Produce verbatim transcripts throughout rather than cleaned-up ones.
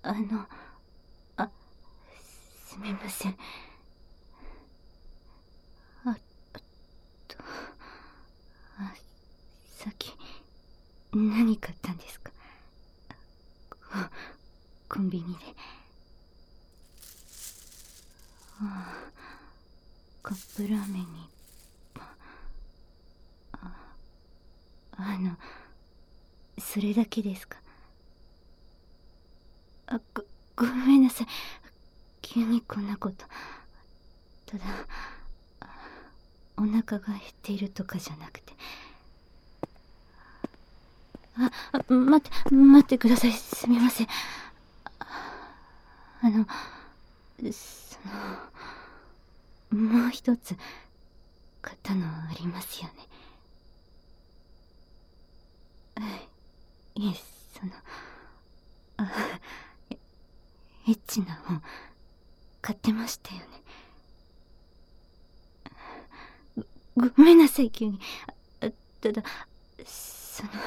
あの、あ、すみません。あ、あと、あ、さっき、何買ったんですか？コンビニで。ああ、カップラーメンに、あ、あの、それだけですか？あ、ご、ごめんなさい。急にこんなこと。ただ、お腹が減っているとかじゃなくて。あ、あ、待って、待ってください。すみません。あの、その、もう一つ、買ったのありますよね。いえ、その、あ、エッチな本、買ってましたよね。ご、ごめんなさい、急に。あ、ただ、その、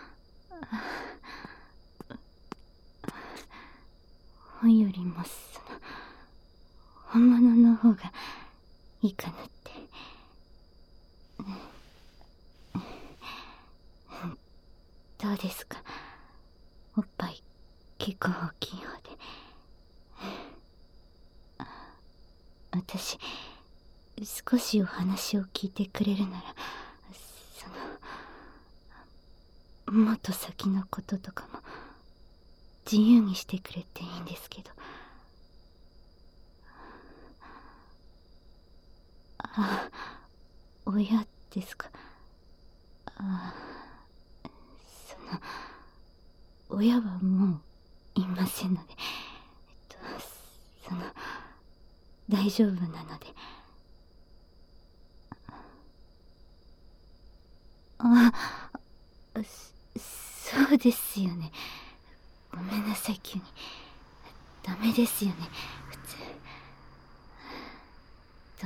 本よりも、その、本物の方がいいかなって。どうですか？おっぱい、結構大きい方で。私、少しお話を聞いてくれるなら、その、もっと先のこととかも、自由にしてくれていいんですけど。あ、親ですか？あ、その、親はもういませんので、えっと、その、大丈夫なので。あ、そ、そうですよね。ごめんなさい、急に。ダメですよね、普通。と、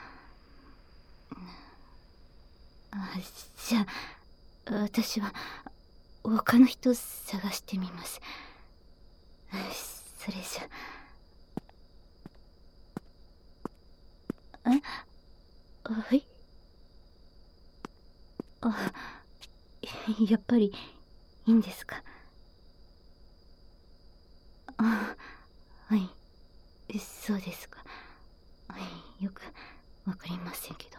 あ、じゃあ、私は、他の人探してみます。それじゃ。え？はい？あ、やっぱり、いいんですか？あ、はい。そうですか。はい、よくわかりませんけど。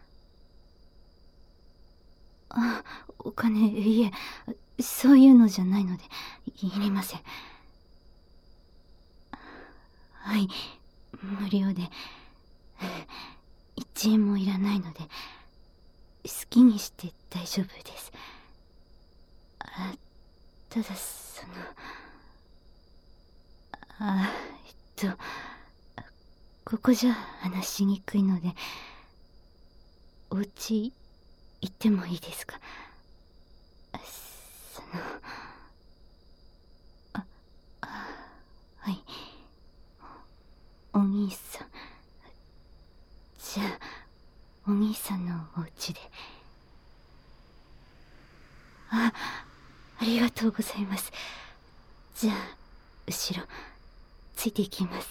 あ、お金、いえ、そういうのじゃないので、いりません。はい、無料で、一円もいらないので、好きにして大丈夫です。あ、ただ、その、あ、えっと、ここじゃ話しにくいので、お家行ってもいいですか？その、あ、あ、はい。お兄さん。じゃあ、お兄さんのお家で。あ、ありがとうございます。じゃあ、後ろ、ついていきます。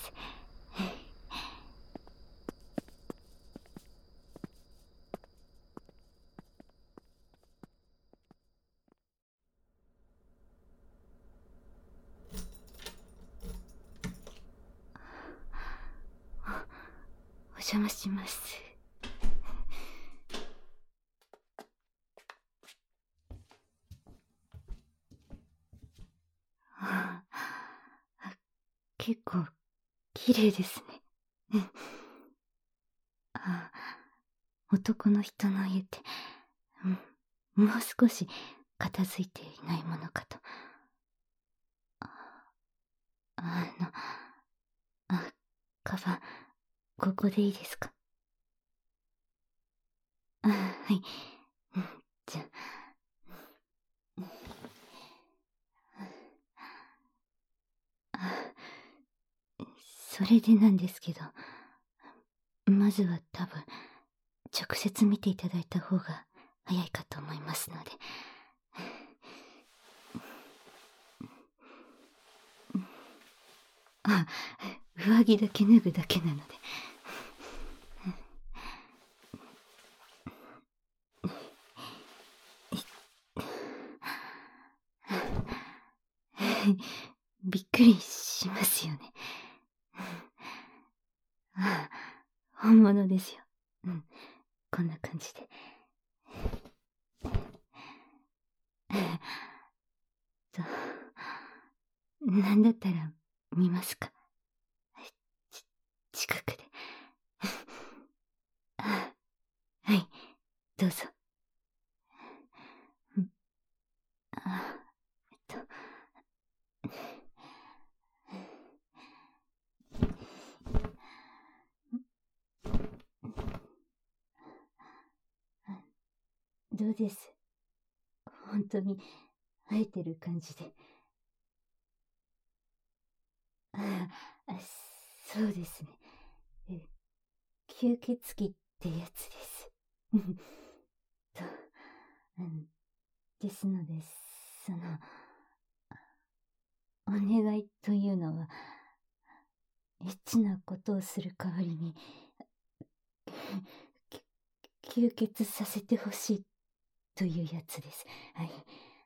お邪魔します。あ、結構、綺麗ですね。あ、男の人の家って、もう少し片付いていないものかと。あの、あ、カバン、ここでいいですか？あ、はい。じゃあ、それでなんですけど、まずは多分、直接見ていただいた方が早いかと思いますので。 あ、上着だけ脱ぐだけなので。びっくりしますよね。ああ、本物ですよ。うん、こんな感じで。と、なんだったら見ますか？ち、近くで。ああ、はい、どうぞ。うん、あ、えっと。どうです？本当に生えてる感じで。ああ、そうですね。え、吸血鬼ってやつです。と、うん、ですので、その、お願いというのは、エッチなことをする代わりに、吸血させてほしいというやつです。はい。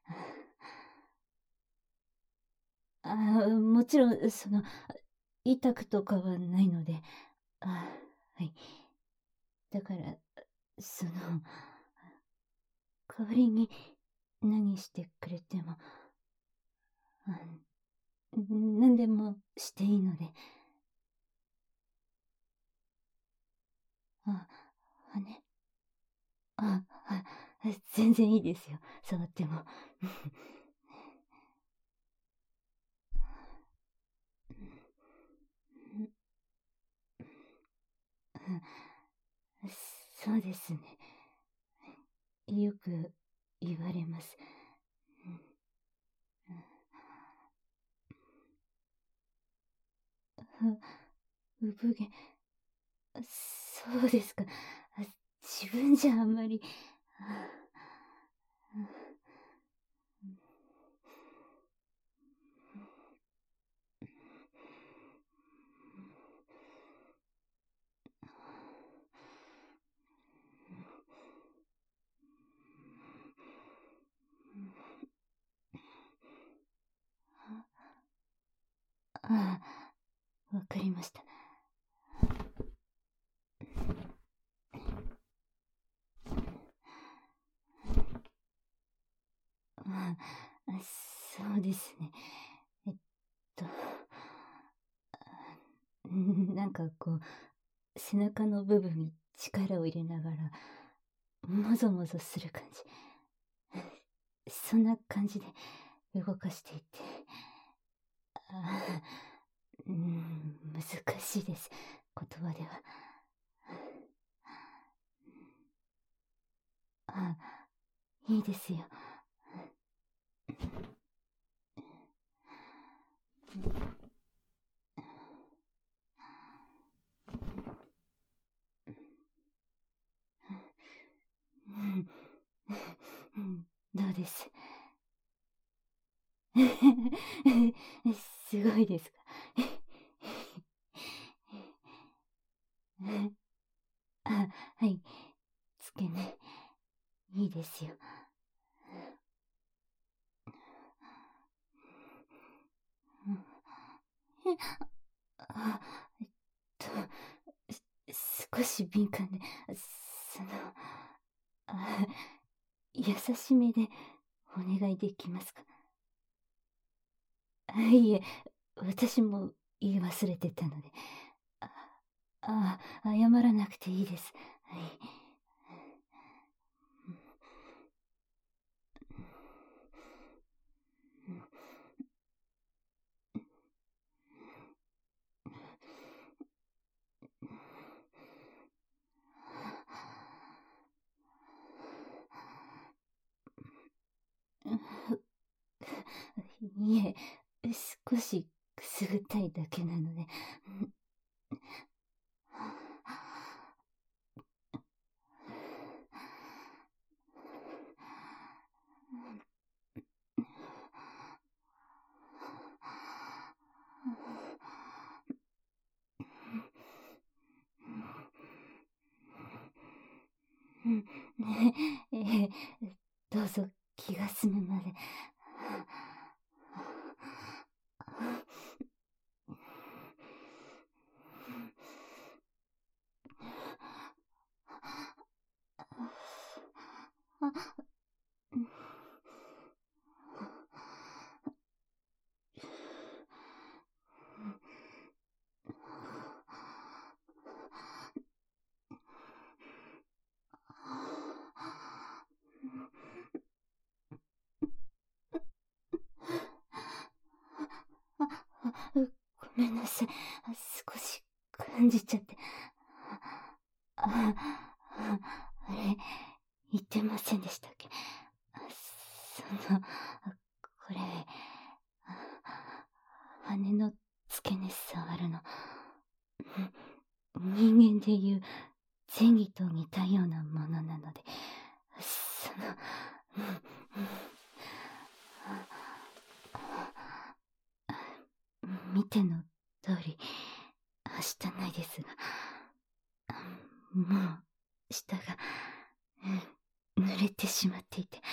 ああ、もちろん、その、痛くとかはないので、あ、はい。だから、その、代わりに何してくれても、あ、何でもしていいので。あ、羽？あ、あ、全然いいですよ、触っても。そうですね。よく言われます。産毛、そうですか。自分じゃあんまり。ああ、わかりました。ああ、そうですね。えっと、なんかこう、背中の部分に力を入れながら、もぞもぞする感じ。そんな感じで動かしていて。ああ、うーん、難しいです、言葉では。あ、いいですよ。うん、どうです？すごいですか？あ、はい、付け根、いいですよ。え、あ、えっと、少し敏感で、その、あ、優しめでお願いできますか？あ、いえ、私も言い忘れてたので。あ、ああ、謝らなくていいです。はい。いえ、少しくすぐったいだけなので。 うん、ええ、どうぞ気が済むまで。ごめんなさい。少し感じちゃって。あ、あれ、言ってませんでしたっけ？その、これ、羽の付け根触るの、人間でいう前儀と似たようなものなので、その、見ての通り、はしたないですが、もう、下が、濡れてしまっていて、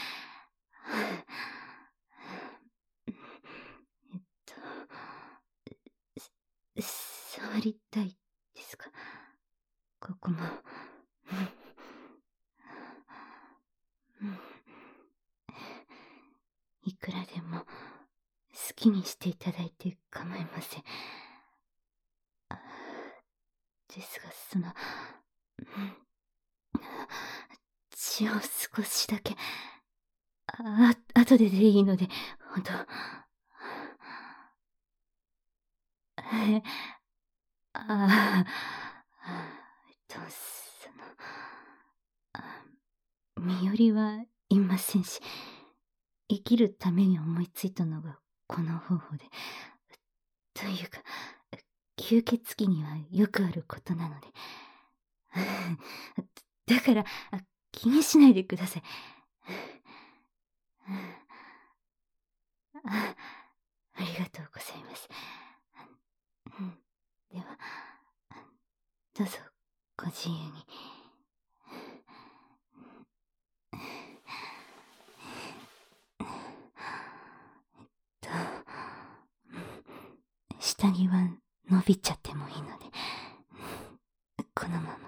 えっと、触りたいですか？ここも。いくらでも好きにしていただいて構いません。ですが、その、血を少しだけ、あ、後ででいいので、ほんと。え、ああ、えっと、その、あ、身寄りはいませんし、生きるために思いついたのがこの方法で、というか、吸血鬼にはよくあることなので。だから、気にしないでください。あ、ありがとうございます。では、どうぞご自由に。えっと、下着は伸びちゃってもいいので、このまま。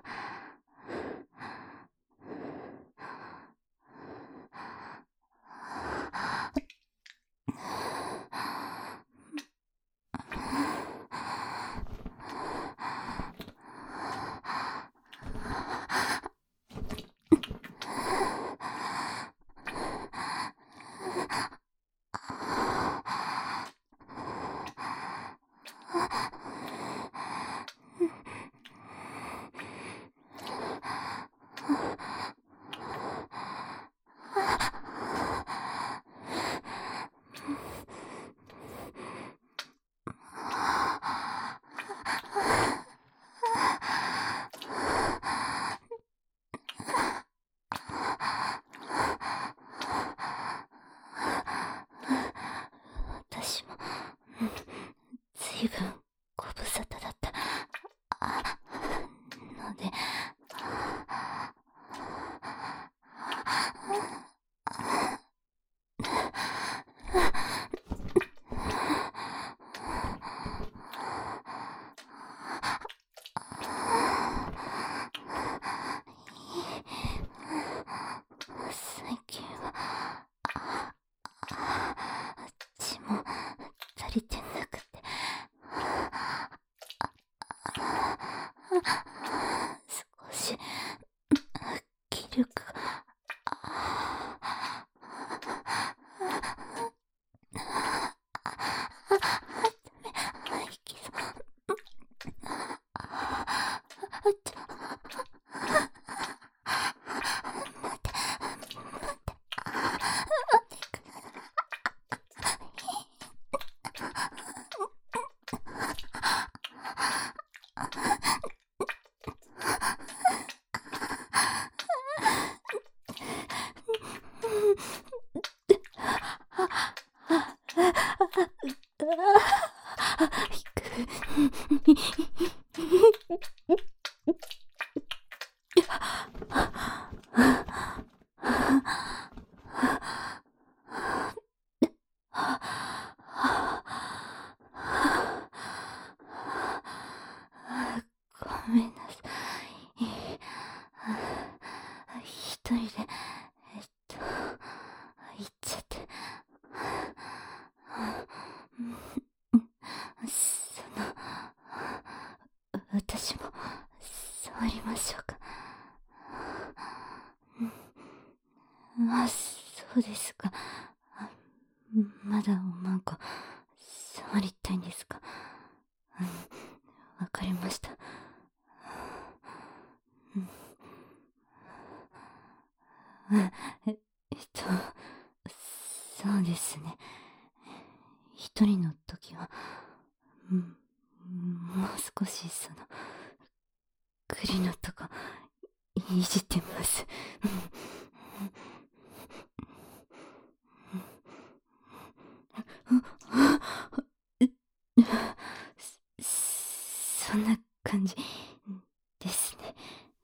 まだおまんこ触りたいんですか？うん、わかりました。うん、え、えっと、そうですね。一人の時は、うん、もう少しその、栗のとこ、いじってます。そ、そんな感じですね。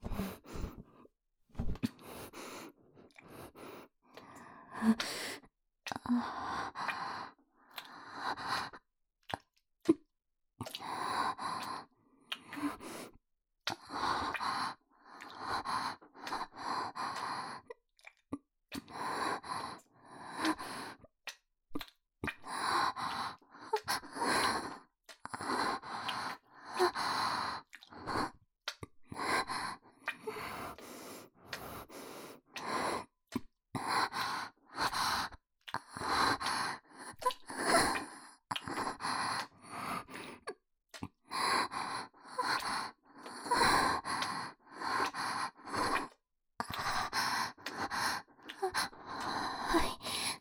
はい。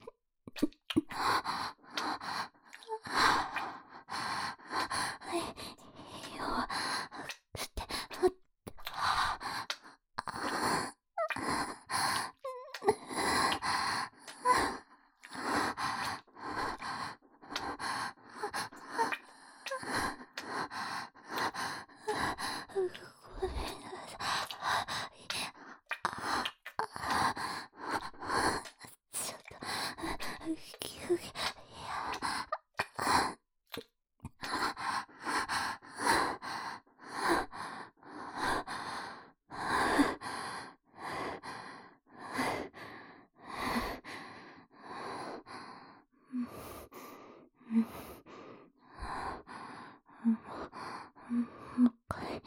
はい。弱くて、ごめんなさい。ちょっと、休憩。もう一回。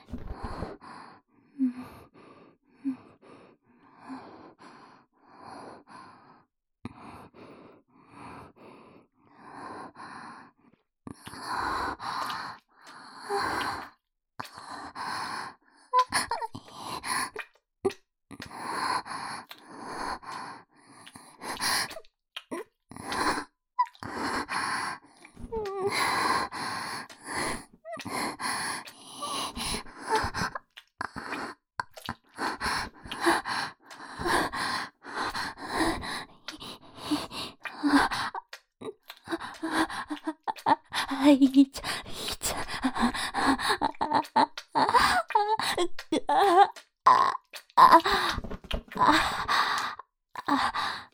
はい、いいちゃん、いいちゃん。あああああ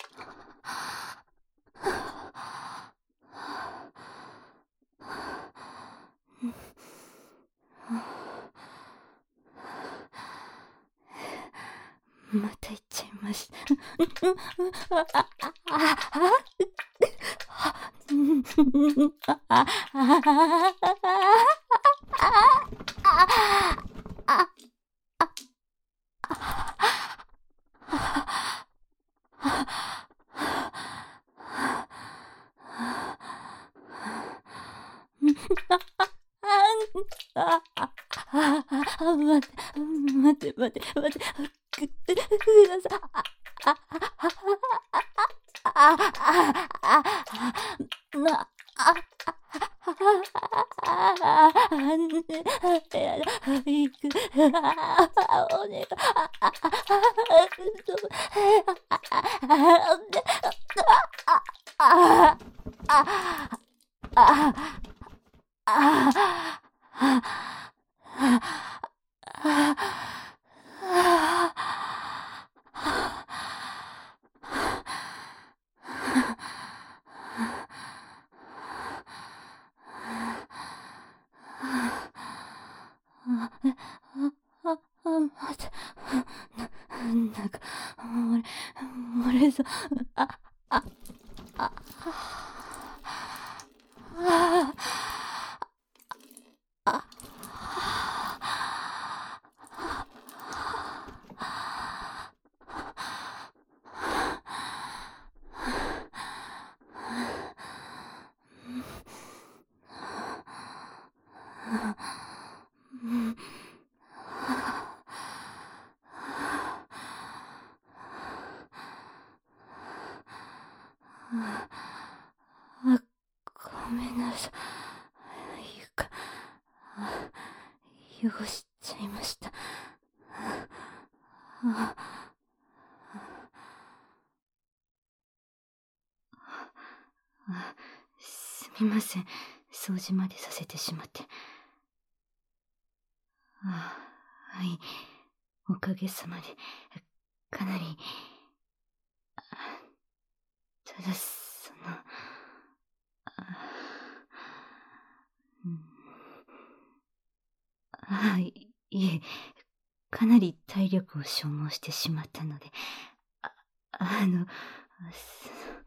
また行っちゃいました。ああああ待て待て待てください。ああああなあ行くお願いあああ待て、なんか、漏れ、漏れそう。あ、あ、あ、あ、あ、 あ、あ、ごめんなさい。床、あ、汚しちゃいました。あ、あ、あ、すみません。掃除までさせてしまって。あ、はい。おかげさまで、かなり、ただ、その、あ、うん、あ、いえ、かなり体力を消耗してしまったので、あ、あの、その、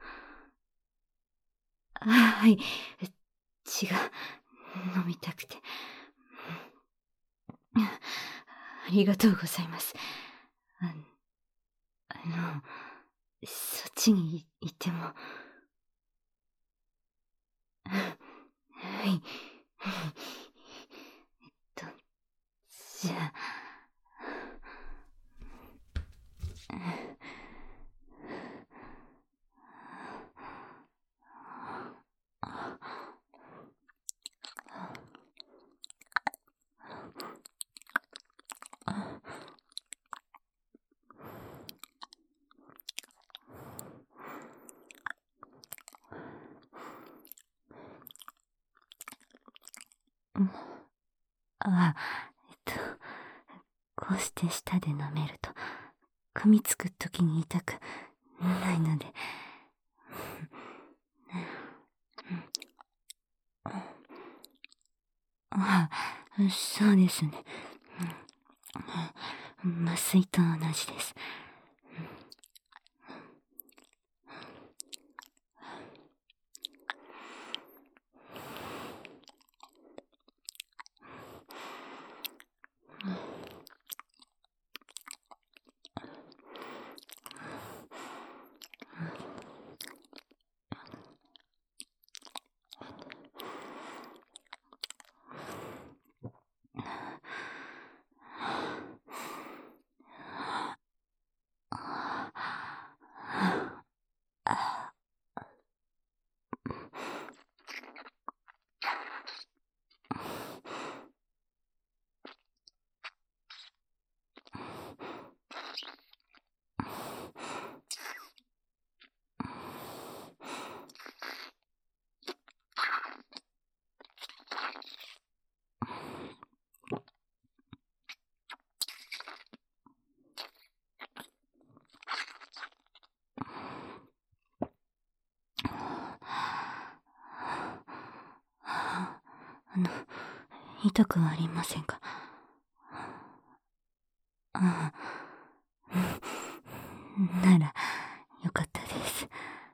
あ、はい、血が飲みたくて。ありがとうございます。ああの、そっちに行っても。はい。えっと、じゃあ。あ、えっと、こうして舌で舐めると、噛みつくときに痛くないので。あ、そうですね。麻酔と同じです。あの、痛くはありませんか？ああ、なら、よかったです。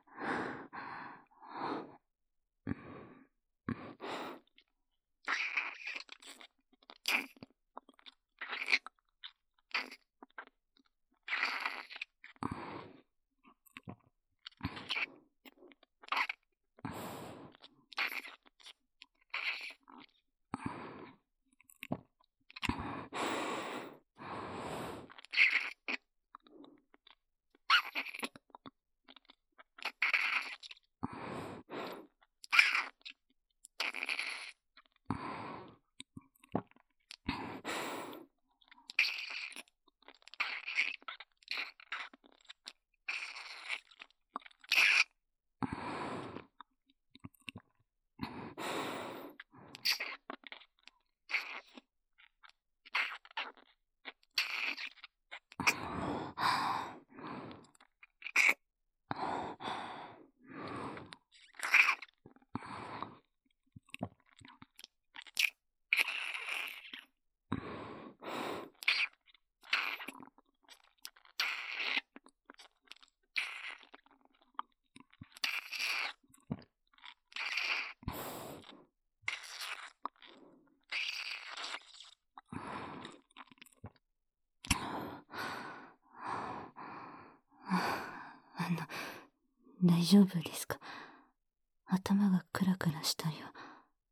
あの、大丈夫ですか？頭がクラクラしたりは。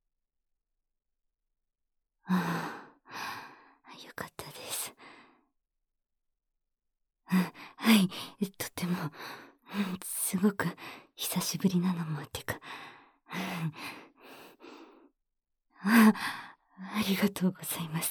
ああ、よかったです。あ、はい、とても、すごく久しぶりなのもってか。あ、ありがとうございます。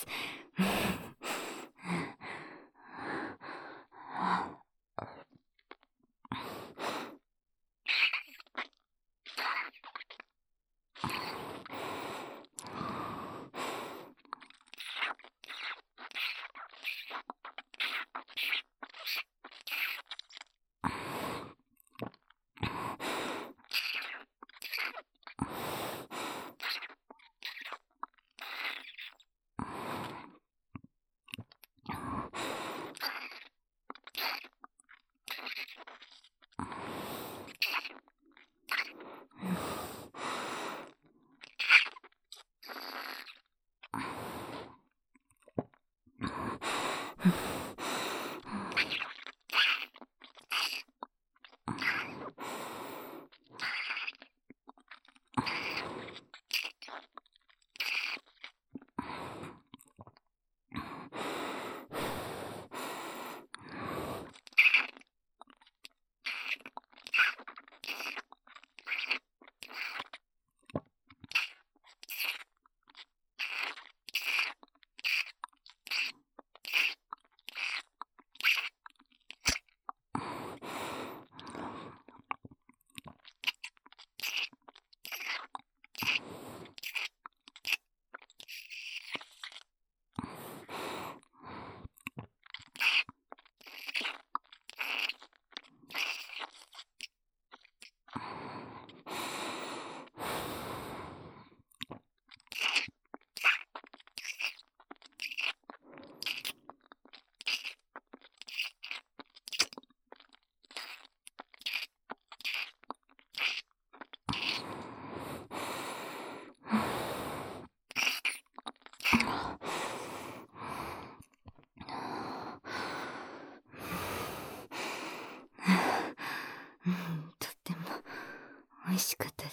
うん、とっても美味しかったです。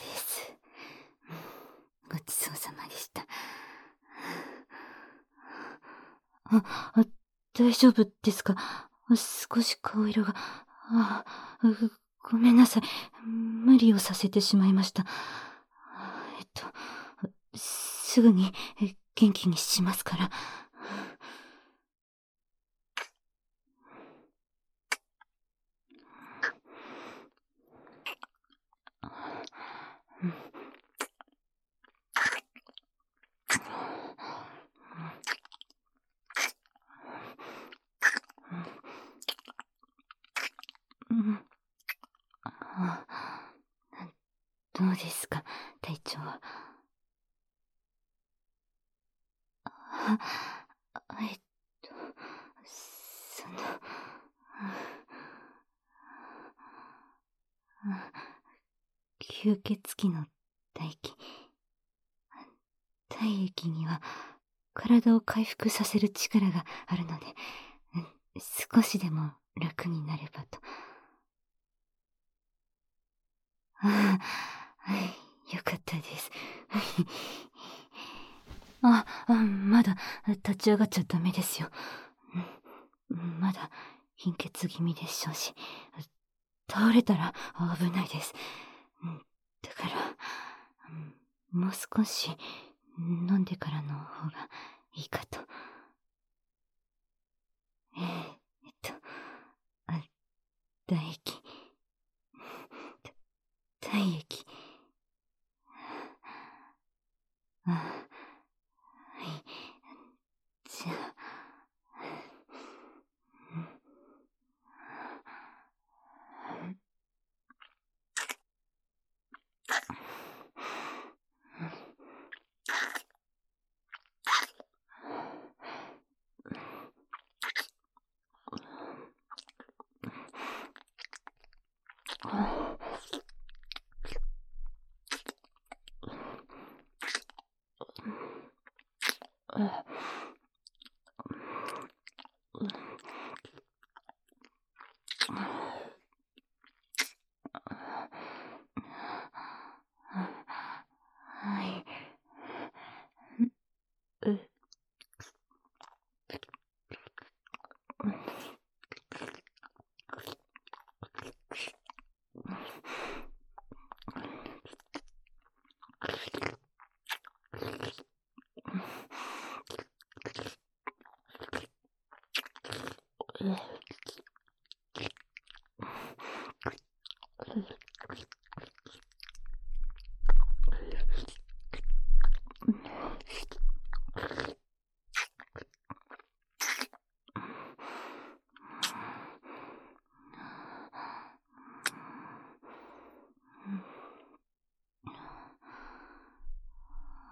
ごちそうさまでした。あ、あ、大丈夫ですか？少し顔色が、あ、ごめんなさい。無理をさせてしまいました。えっと、すぐに元気にしますから。うん、あ、どうですか、体調は。あ、えっと、その、吸血鬼の唾液。体液には体を回復させる力があるので、少しでも楽になればと。ああ、はい、よかったです。あ、あ、まだ立ち上がっちゃダメですよ。まだ貧血気味でしょうし、倒れたら危ないです。だから、もう少し飲んでからの方がいいかと。えー、えっと、あ、唾液。体液。あ、はい。じゃあ、はい。う、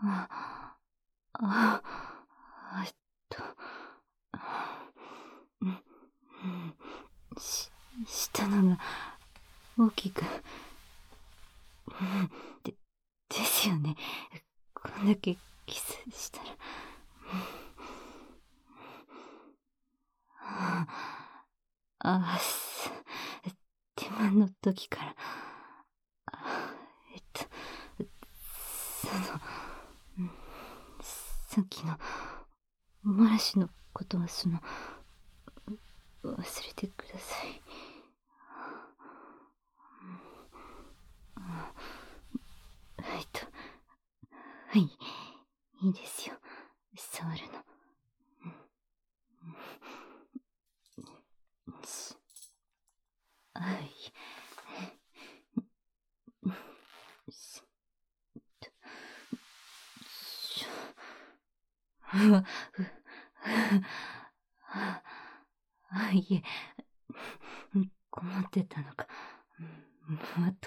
あ、あ、えっと、うん、うん、し、したのが大きく、うん、で、ですよね。こんだけキスしたら。ああ、す手間の時から、あえっと、その、うんさっきの、おもらしのことはその、忘れてください。えっと、はい、いいですよ、触るの。しはい。ししょうわ、う、あ、あ、いえ、困ってたのか。もっと、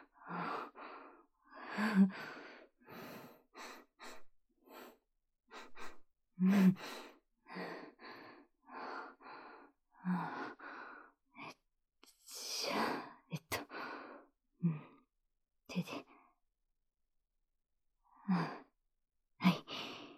うん。あじゃあ、えっと、うん、手で、あはい。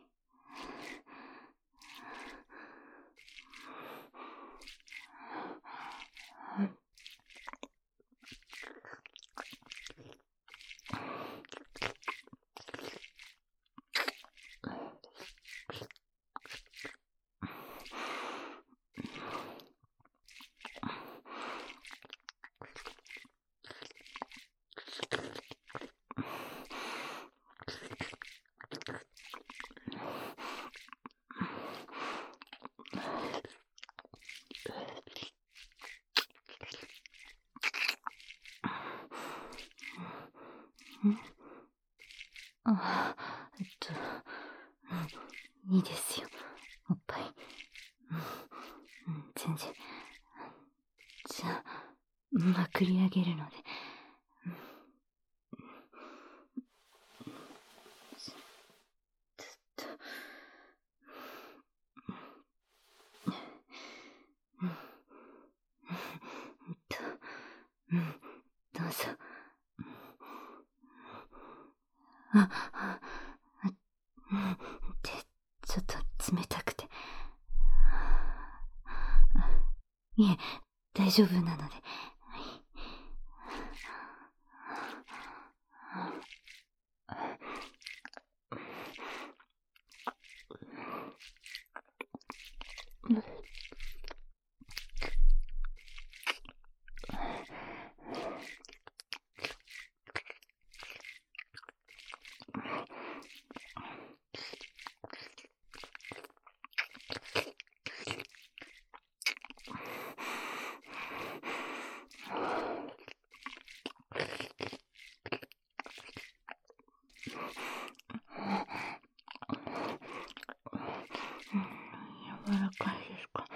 あえっと、うん、いいですよ、おっぱい。うん、うん、全然。じゃあ、まくり上げるので。ずっと、うん、うんと、うん、どうぞ。あ、あ、うん、手、ちょっと冷たくて。いえ、大丈夫なので。はい。柔らかいですか。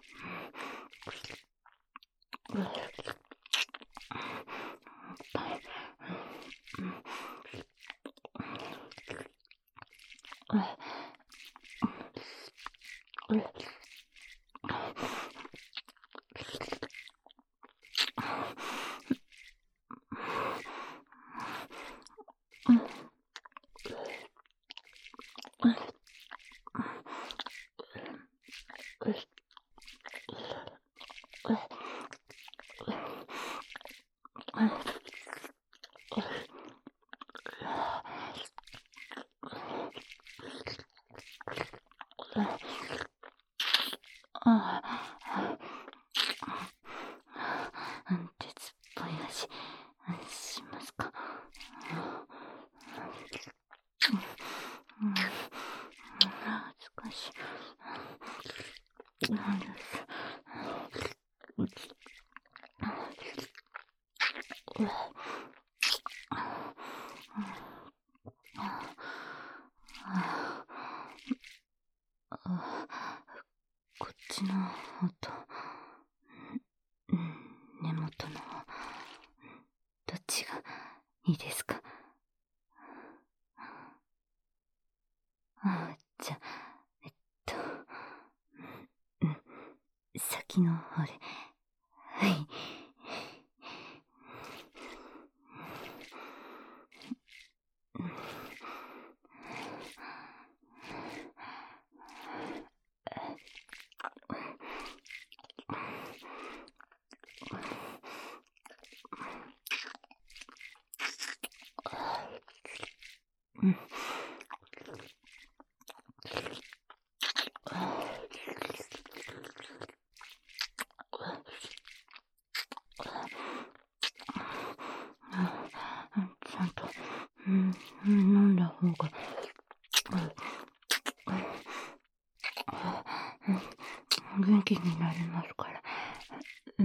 ああ、鉄っぽい味しますか。うん、恥ずかしい。なんです。こっちの方と、うん、根元の方、どっちがいいですか。 ちの方で。はい。うん。ちゃんと、うん、飲んだ方が、元気になりますから。うん。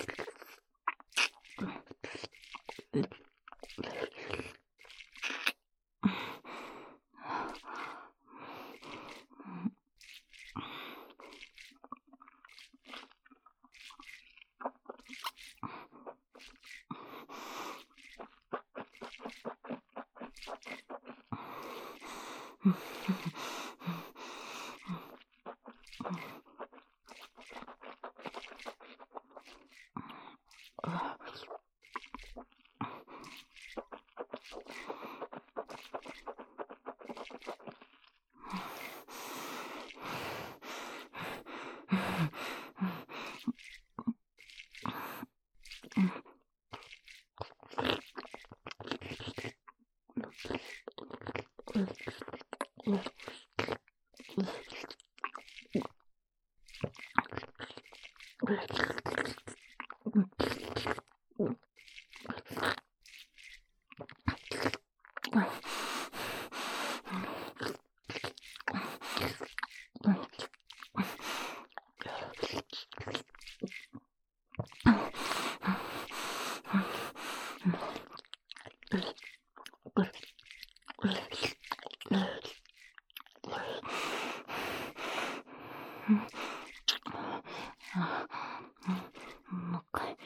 もう一回。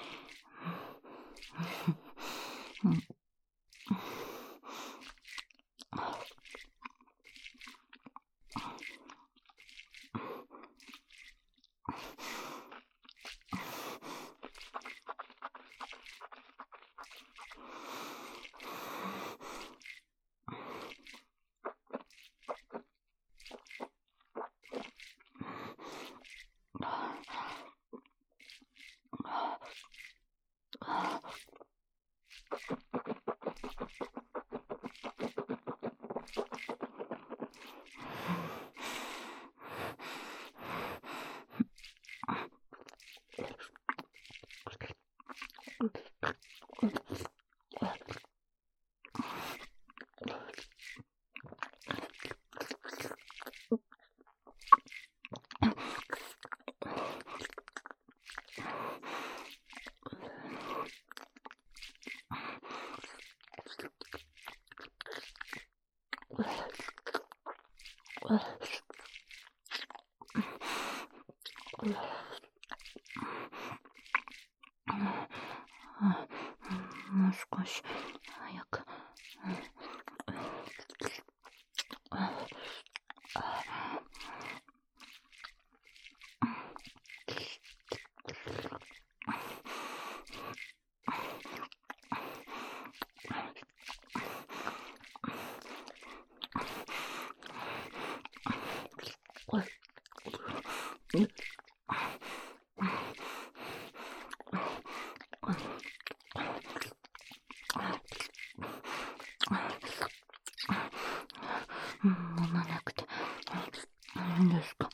うん。もう少し早く。飲まなくていいんですか？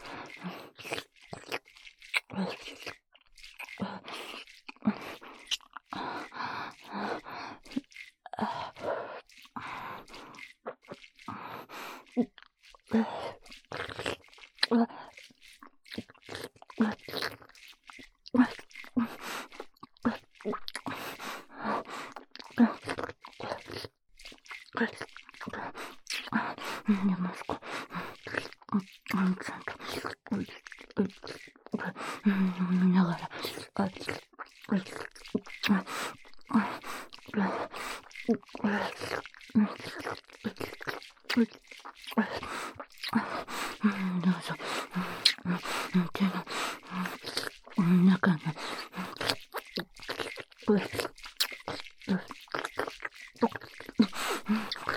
飲んでますか？ちゃんと飲みながら。どうぞ。手の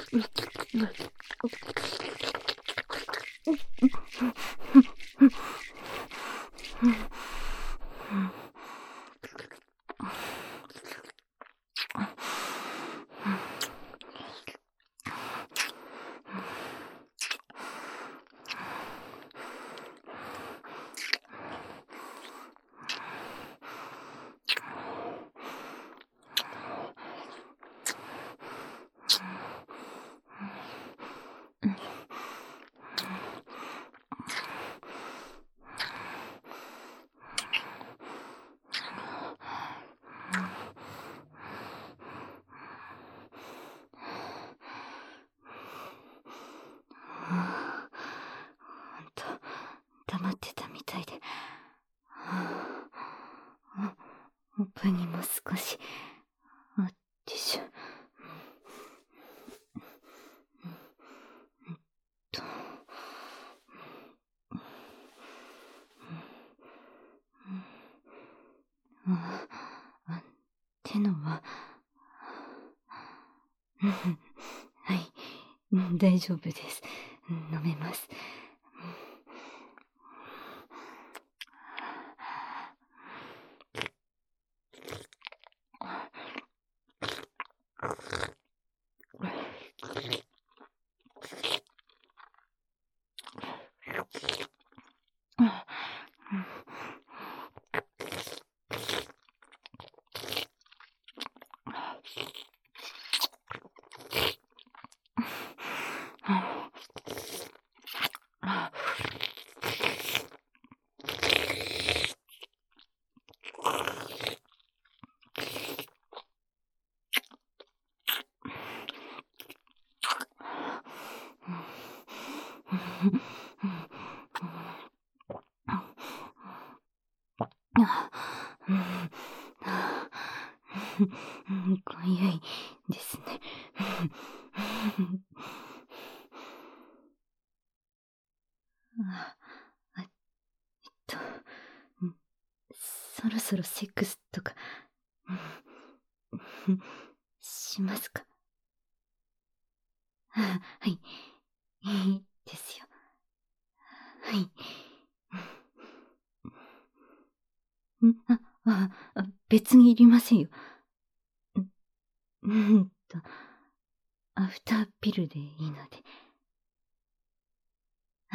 黙ってたみたいで、おっぱいにも少しあってしょ。とああ、手のははい、大丈夫です。飲めます。かゆいですね。あ、えっと、そろそろセックスとかしますか？あ、はい、いいですよ。はい。ん、あ、あ、あ、別にいりませんよ。ん、うんと、アフターピルでいいので。はい。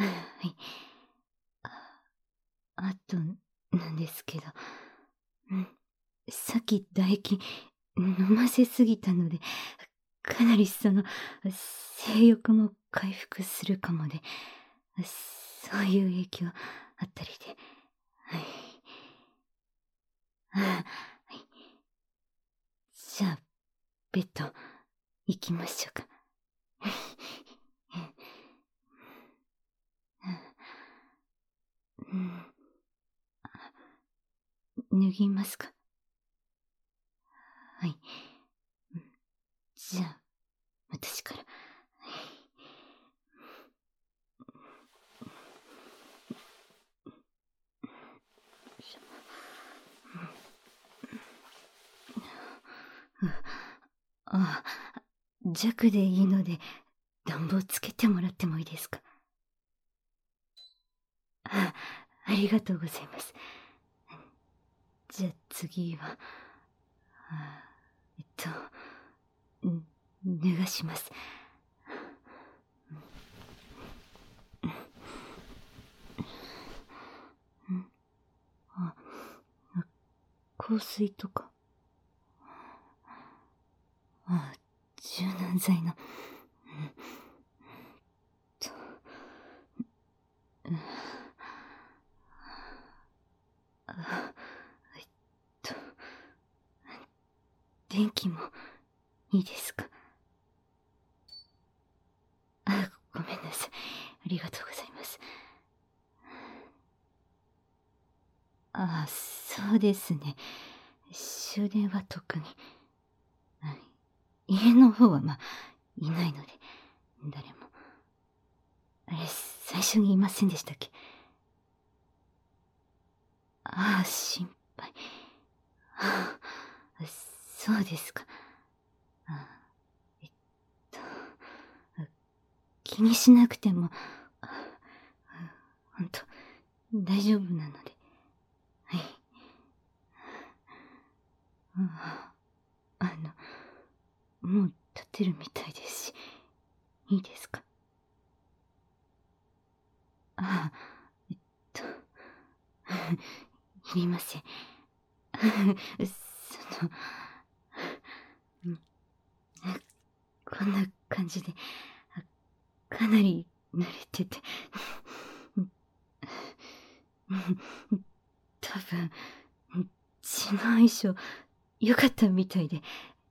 あ、あと、なんですけど、うん、さっき唾液飲ませすぎたので、かなりその、性欲も回復するかもで、そういう影響あったりで。はい。あ、はい。じゃあ、ベッド、行きましょうか。うん、脱ぎますか？はい。じゃあ、私から。あ、弱でいいので、暖房つけてもらってもいいですか？あ、ありがとうございます。じゃあ次は、あ、えっと、脱がします。あ、香水とか。あ、柔軟剤の。と、あ、えっと、電気もいいですか？あ、ごめんなさい。ありがとうございます。あ、そうですね。終電は特に。家の方はまあ、いないので、誰も。あれ、最初に言いませんでしたっけ？ああ、心配。ああ、そうですか。あ、えっと、 気にしなくても、ほんと、大丈夫なので。はい。ああの、もう立てるみたいですし、いいですか？ああ、えっと、いりません。その、うん、こんな感じで、かなり慣れてて、多分、血の相性良かったみたいで、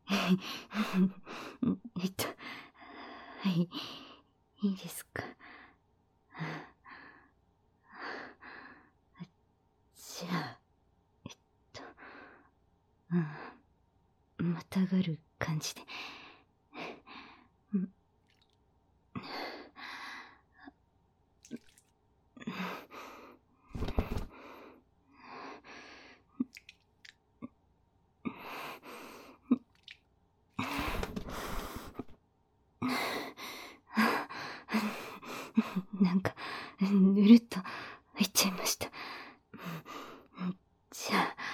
えっと、はい、いいですか？じゃあ、えっと、うん、またがる感じで。うん、なんか、ぬるっと入っちゃいました。じゃあ、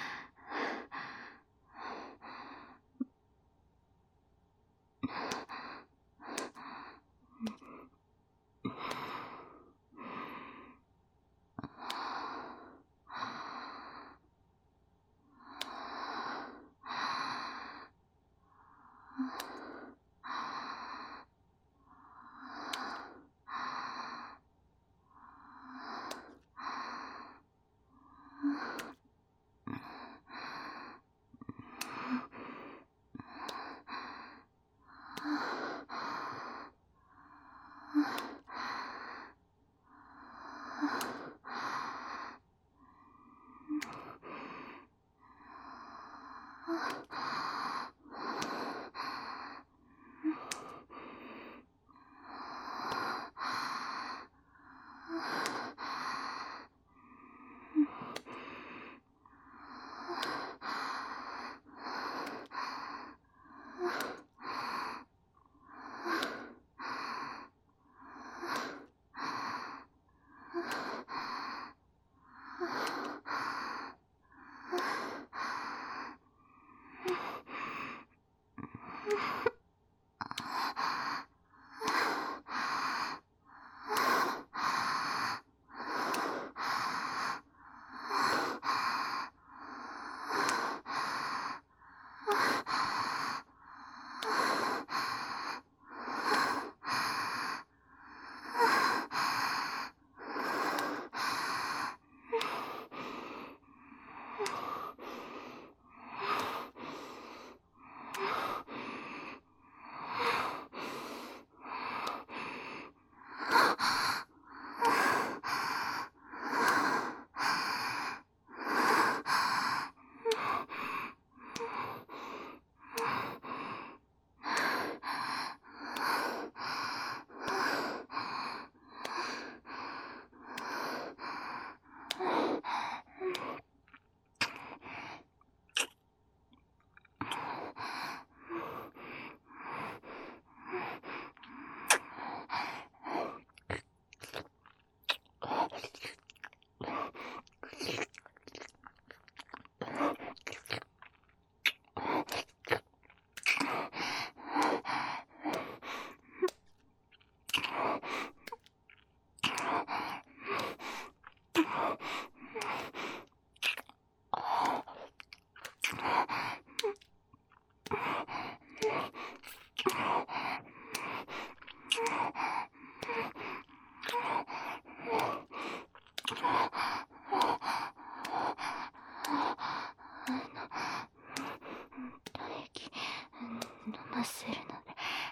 ませるので、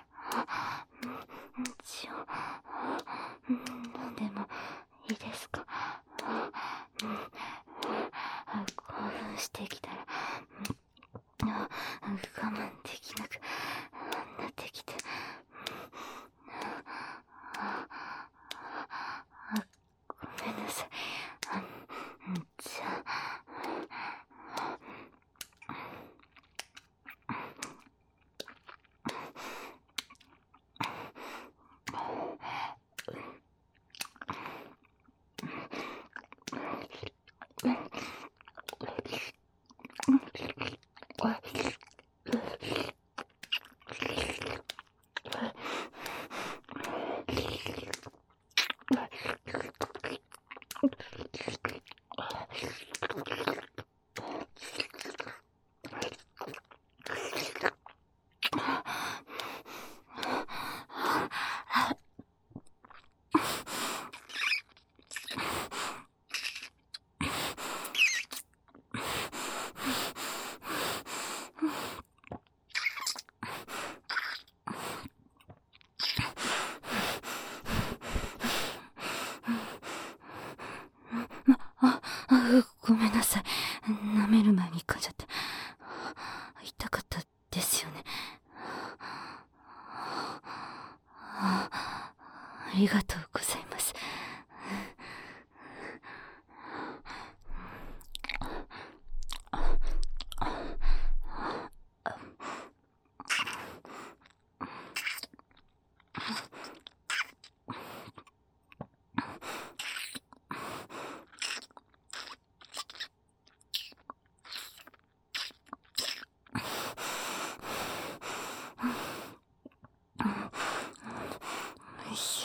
血を飲んでもいいですか？興奮してきたら我慢できなくなってきて、 りがとうございます。よし。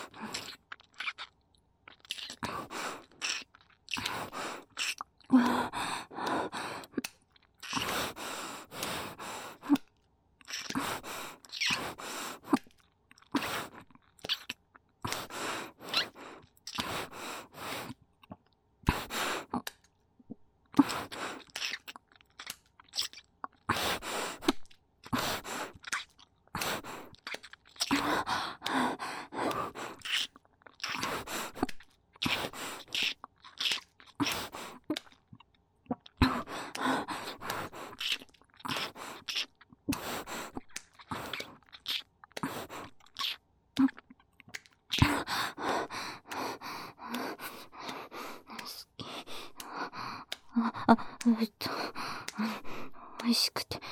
あ、えっと、美味しくて。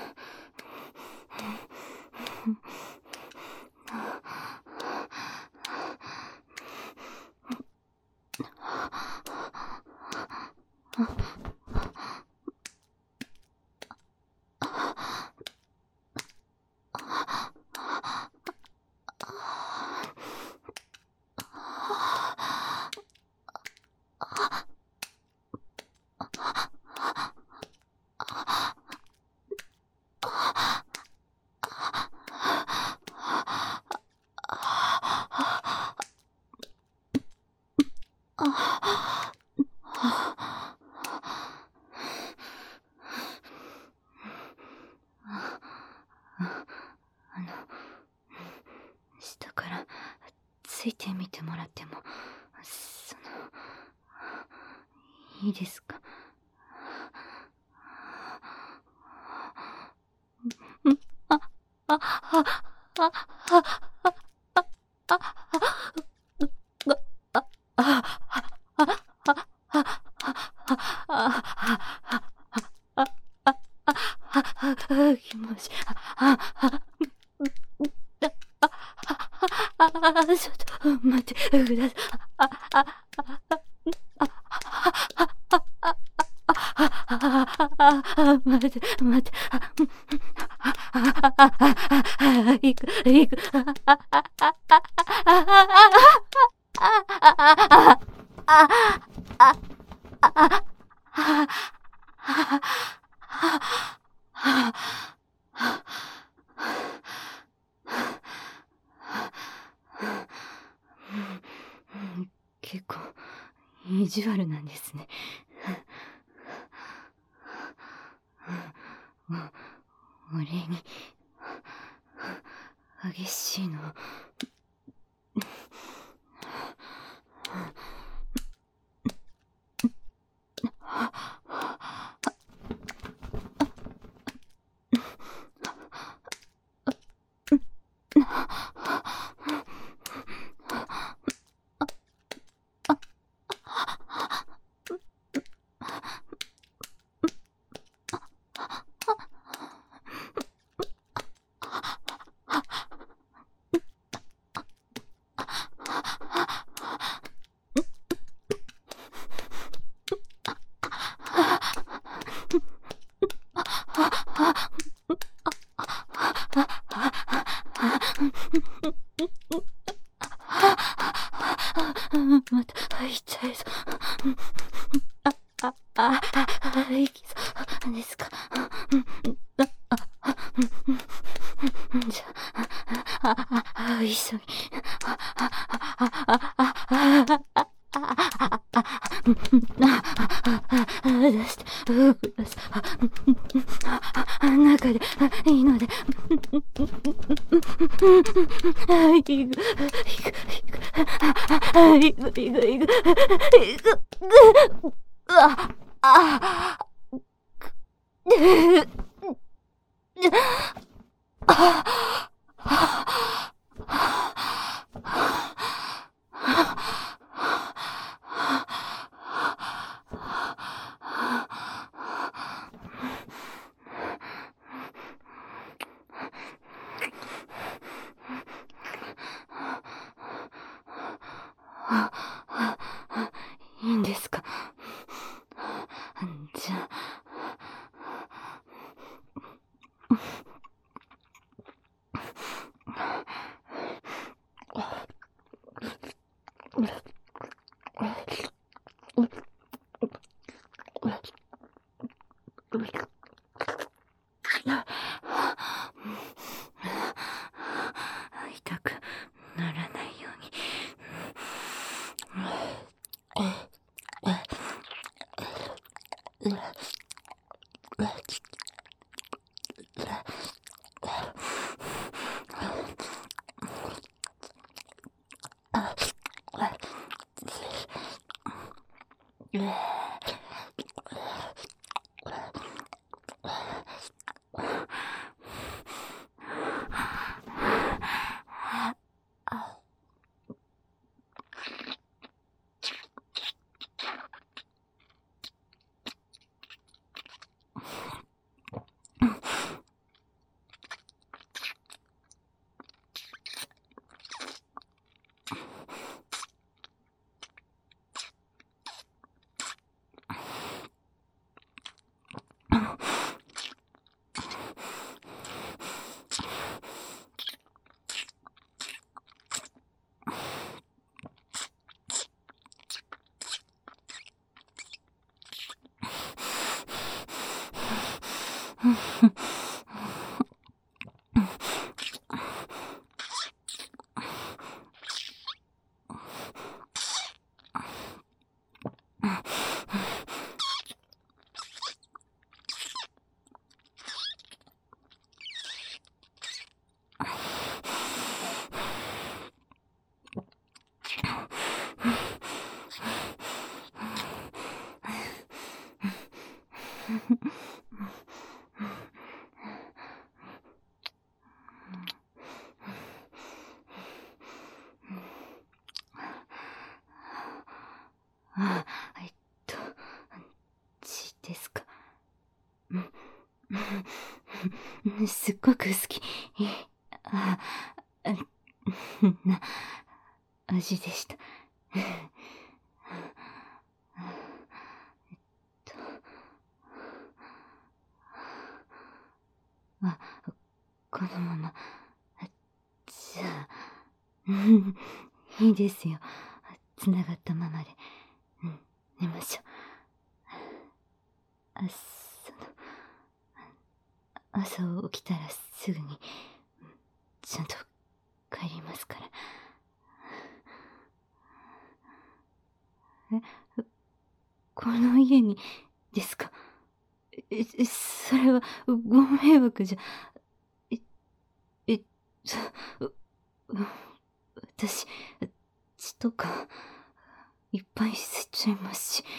あの、下からついてみてもらっても、その、いいですか？あ、あ、あ、あ、あ、あ、気持ち、あ、あ、あ、あ、ちょっと待ってください。あ、あ、あ、待って、待って、行く、行く、あ、あ、あ、あ、あ、あ、結構意地悪なんですね。俺に激しいの。また痛いぞ。あ、あ、あ、あ、いきそうですか。じゃあ、あ、あ、急ぎ。あ、あ、あ、あ、あ、出して、ください。中でいいので。いく、いく、いく、いく、いく、いく、いく、うわ、あ、あ、あ、 痛くならないように。あ、えっと、血ですか。すっごく好き。あ、な味でした。えっと、あ、このまま、じゃあ、いいですよ。つながったままで、うん、寝ましょう。あ、その、朝起きたらすぐに、ちゃんと帰りますから。え、この家にですか？え、それはご迷惑じゃ。え、え、そ、私、血とかいっぱい吸っちゃいますし。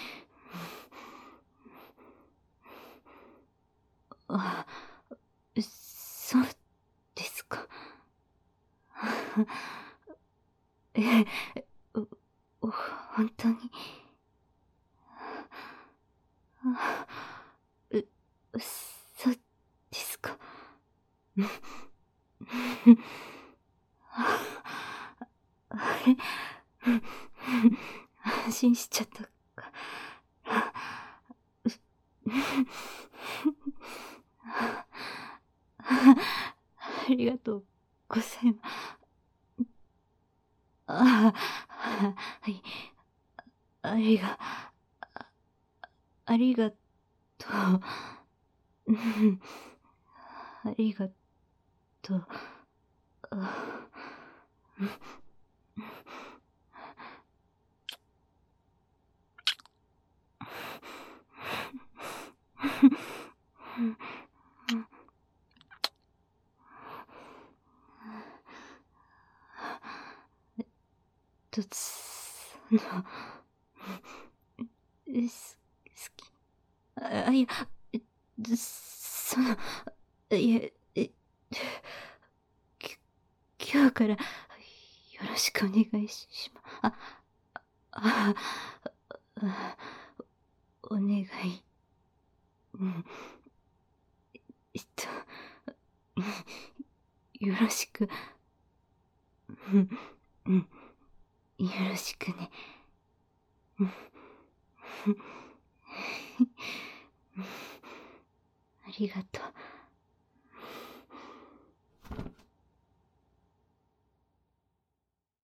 あ、そうですか。え、本当に。う、そうですか。あれ、安心しちゃったか。ありがとうございます。あ、はい。ありが、ありがとう。ありがとう。と、その、す、好き。あ、いや、その、いや、え、き、今日からよろしくお願いします。あ、あ、あ、お願い。うん。えっと、よろしく。うん、うん。よろしくね。うん。ありがとう。